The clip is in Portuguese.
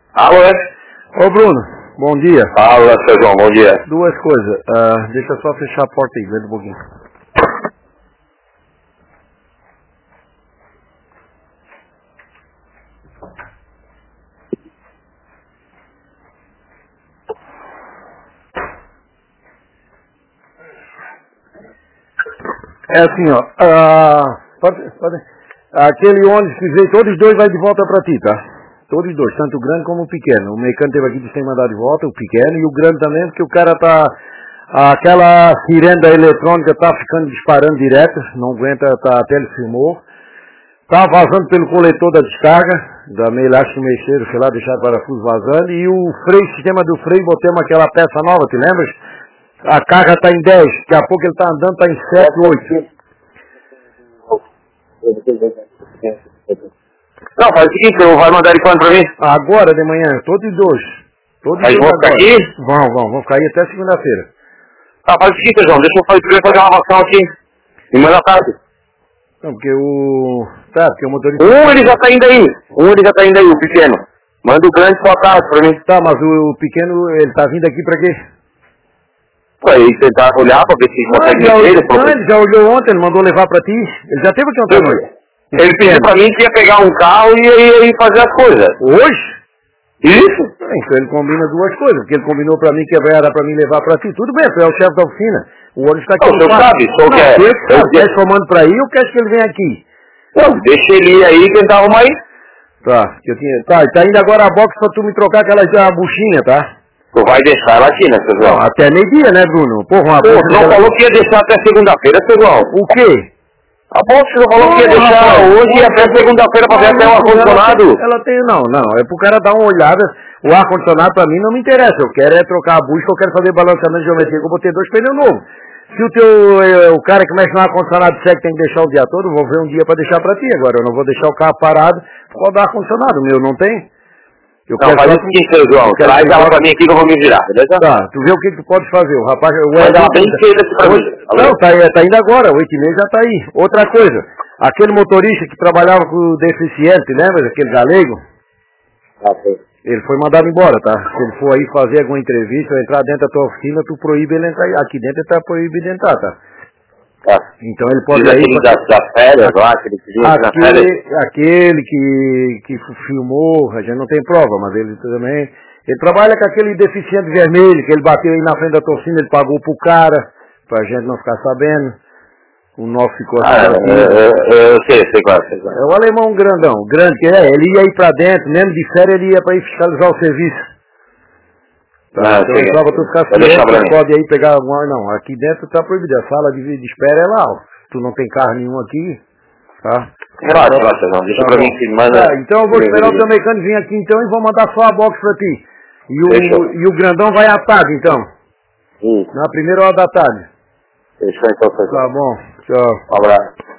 Alô, é? Ô Bruno, bom dia. Fala, seu João, bom dia. Duas coisas. Deixa eu só fechar a porta aí, vendo um pouquinho. É assim, ó. Pode. Aquele ônibus que veio, todos os dois vai de volta pra ti, tá? Todos os dois, tanto o grande como o pequeno. O mecânico teve aqui, tem mandado de volta, o pequeno e o grande também, porque o cara tá... Aquela sirene da eletrônica tá ficando disparando direto, não aguenta, até ele filmou. Tá vazando pelo coletor da descarga, da meio elástico mexeiro, sei lá, deixar o parafuso vazando. E o freio, sistema do freio, botamos aquela peça nova, te lembras? A carga tá em 10, daqui a pouco ele tá andando, tá em 7, 8. Não, faz o seguinte, você vai mandar ele quando pra mim? Agora de manhã, todos os dois. Aí vão ficar aqui? Vão ficar aí até segunda-feira. Tá, faz o seguinte, João, deixa eu fazer uma gravação aqui. E manda a tarde. Não, porque o... porque o motorista... Ele já tá indo aí. O pequeno. Manda o grande só a tarde pra mim. Tá, mas o pequeno, ele tá vindo aqui pra quê? Pra ele tentar olhar pra ver se consegue ver ele. Ele já olhou ontem, ele mandou levar pra ti. Ele já teve aqui ontem à noite. Ele pediu pra mim que ia pegar um carro e ia fazer as coisas. Hoje? Isso? Então ele combina duas coisas, porque ele combinou pra mim que era pra mim levar pra ti. Tudo bem, tu é o chefe da oficina. O ônibus tá aqui. Não, o senhor sabe, o senhor quer. Eu quero comando pra ir ou queres que ele venha aqui? Não, deixa ele ir aí e tentar arrumar aí. Tá indo agora a box pra tu me trocar aquela buchinha, tá? Tu vai deixar ela aqui, né, seu João? Não, até meio-dia, né, Bruno? Porra, não falou que ia deixar até segunda-feira, seu João. O quê? A box não falou que ia deixar hoje e até segunda-feira pra ver até o ar-condicionado. Ela tem, não, é pro cara dar uma olhada. O ar-condicionado pra mim não me interessa. Eu quero é trocar a bucha, eu quero fazer balanceamento de geometria, que eu botei 2 pneus novos. Se o cara que mexe no ar-condicionado disser que tem que deixar o dia todo, eu vou ver um dia pra deixar pra ti. Agora eu não vou deixar o carro parado por causa do ar-condicionado. O meu não tem. Faz o seguinte, seu João, traz ela pra mim aqui que eu vou me virar, beleza? Tá, tu vê o que tu pode fazer. O rapaz... Mas ela bem cedo aqui pra mim. Não, tá indo agora, 8h30 já tá aí. Outra coisa, aquele motorista que trabalhava com o deficiente, lembra? Aquele galego? Ele foi mandado embora, tá? Se ele for aí fazer alguma entrevista ou entrar dentro da tua oficina, tu proíbe ele entrar. Aqui dentro ele tá proibido de entrar, tá? Então ele pode ir das férias lá, aquele que filmou, a gente não tem prova, mas ele também, ele trabalha com aquele deficiente vermelho, que ele bateu aí na frente da torcida, ele pagou pro cara, pra gente não ficar sabendo, o nosso ficou assim. Eu sei qual é. É o alemão grande que é, ele ia ir pra dentro, mesmo de férias ele ia pra ir fiscalizar o serviço. Tá, então é só pra tu ficar ciente, pode aí pegar alguma... Não, aqui dentro tá proibido, a sala de espera é lá, ó. Tu não tem carro nenhum aqui, tá? Relaxa, não, deixa pra mim que manda... Então eu vou esperar o teu mecânico vir aqui então e vou mandar só a box pra ti. E o grandão vai à tarde então? Na primeira hora da tarde. Fechou então, Tá bom, tchau. Um abraço.